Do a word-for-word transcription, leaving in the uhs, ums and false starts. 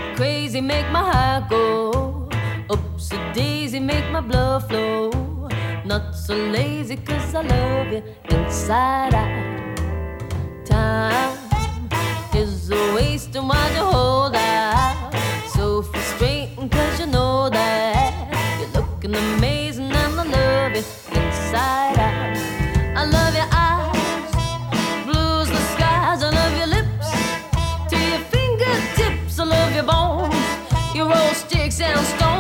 crazy, make my heart go. Oopsie daisy, make my blood flow. Not so lazy, cause I love you inside out. Time is a waste and why you hold out. So frustrating cause you know that you're looking amazing and I love you inside out. I love your eyes, blues the skies. I love your lips to your fingertips. I love your bones, your roll sticks and stones.